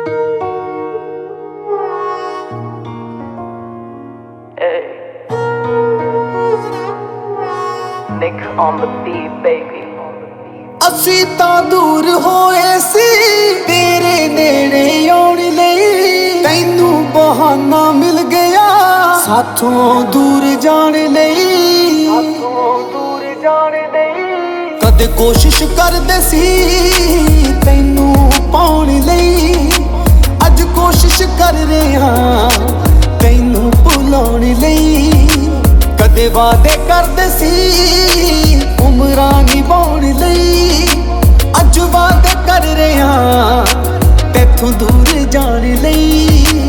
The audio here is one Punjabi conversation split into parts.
Nick on the beat, baby. ਅਸੀਂ ਤਾਂ ਦੂਰ ਹੋਏ ਸੀ ਤੇਰੇ ਨੇੜੇ ਆਉਣ ਲਈ, ਤੈਨੂੰ ਬਹਾਨਾ ਮਿਲ ਗਿਆ ਸਾਥੋਂ ਦੂਰ ਜਾਣ ਲਈ। ਕਦੇ ਕੋਸ਼ਿਸ਼ ਕਰਦੇ ਸੀ ਤੈਨੂੰ ਪਾਉਣ ਲਈ, ਅੱਜ ਕੋਸ਼ਿਸ਼ ਕਰ ਰਹੇ ਹਾਂ ਤੈਨੂੰ ਭੁਲਾਉਣ ਲਈ। ਕਦੇ ਵਾਅਦੇ ਕਰਦੇ ਸੀ ਉਮਰਾਂ ਨਿਭਾਉਣ ਲਈ, ਅੱਜ ਵਾਅਦੇ ਕਰ ਰਹੇ ਹਾਂ ਤੈਥੋਂ ਦੂਰ ਜਾਣ ਲਈ।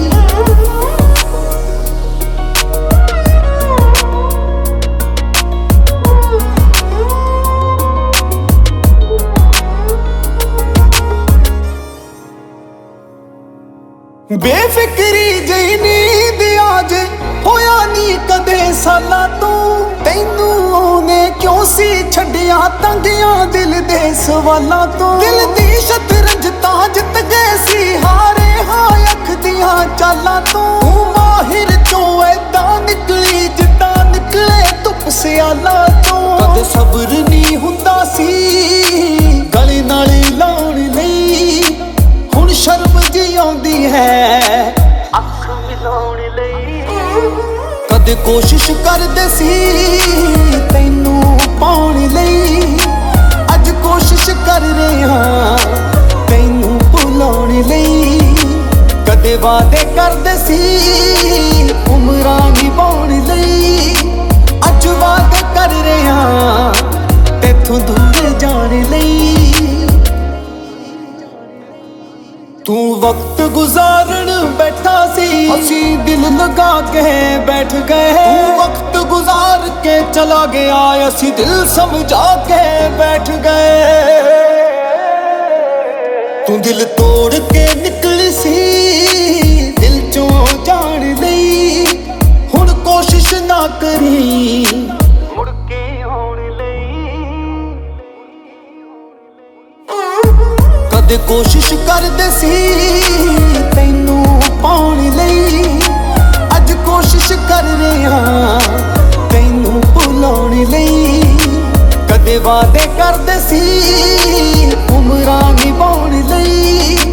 ਬੇਫਿਕਰੀ ਜਿਹੀ ਨੀਂਦ ਆਜ ਹੋਇਆ ਨੀ ਕਦੇ ਸਾਲਾਂ ਤੋਂ, ਤੈਨੂੰ ਉਹਨੇ ਕਿਉਂ ਸੀ ਛੱਡਿਆ ਤੰਗਿਆਂ ਦਿਲ ਦੇ ਸਵਾਲਾਂ ਤੋਂ। ਦਿਲ ਦੀ ਸ਼ਤਰੰਜ ਤਾਂ ਜਿੱਤ ਗਏ ਸੀ, ਹਾਰੇ ਹਾਂ ਅੱਖ ਦੀਆਂ ਚਾਲਾਂ ਤੋਂ। ਤੂੰ ਮਾਹਿਰ ਚੋਂ ਏਦਾਂ ਨਿਕਲੀ ਜਿੱਦਾਂ ਨਿਕਲੇ ਧੁੱਪ ਸਿਆਲਾਂ ਤੋਂ। ਕਦੇ ਸਬਰ ਨਹੀਂ ਹੁੰਦਾ ਸੀ ਗਲੇ ਨਾਲ ਲਾਉਣ ਲਈ, ਹੁਣ ਸ਼ਰਮ ਜਿਹੀ ਆਉਂਦੀ ਹੈ ਅੱਖ ਮਿਲਾਉਣ ਲਈ। ਕਦੇ ਕੋਸ਼ਿਸ਼ ਕਰਦੇ ਸੀ ਤੈਨੂੰ ਪਾਉਣ ਲਈ, ਅੱਜ ਕੋਸ਼ਿਸ਼ ਕਰ ਰਹੇ ਹਾਂ ਤੈਨੂੰ ਭੁਲਾਉਣ ਲਈ। ਕਦੇ ਵਾਅਦੇ ਕਰਦੇ ਸੀ ਉਮਰਾਂ ਨਿਭਾਉਣ ਲਈ, ਅੱਜ ਵਾਅਦੇ ਕਰ ਰਹੇ ਹਾਂ ਤੈਥੋਂ ਦੂਰ ਜਾਣ ਲਈ। ਤੂੰ ਵਕਤ ਗੁਜ਼ਾਰਨ ਬੈਠਾ ਸੀ, ਅਸੀਂ ਦਿਲ ਲਗਾ ਕੇ ਬੈਠ ਗਏ। ਤੂੰ ਵਕਤ ਗੁਜ਼ਾਰ ਕੇ ਚਲਾ ਗਿਆ, ਅਸੀਂ ਦਿਲ ਸਮਝਾ ਕੇ ਬੈਠ ਗਏ। ਤੂੰ ਦਿਲ ਤੋੜ ਕੇ ਨਿਕਲੀ ਸੀ ਦਿਲ ਚੋਂ ਜਾਣ ਲਈ, ਹੁਣ ਕੋਸ਼ਿਸ਼ ਨਾ ਕਰੀ ਮੁੜ ਕੇ ਆਉਣ ਲਈ। ਕਦੇ ਕੋਸ਼ਿਸ਼ ਕਰਦੇ ਸੀ ਤੈਨੂੰ ਪਾਉਣ ਲਈ, ਅੱਜ ਕੋਸ਼ਿਸ਼ ਕਰ ਰਹੇ ਹਾਂ ਤੈਨੂੰ ਭੁਲਾਉਣ ਲਈ। ਕਦੇ ਵਾਅਦੇ ਕਰਦੇ ਸੀ ਉਮਰਾਂ ਨਿਭਾਉਣ ਲਈ,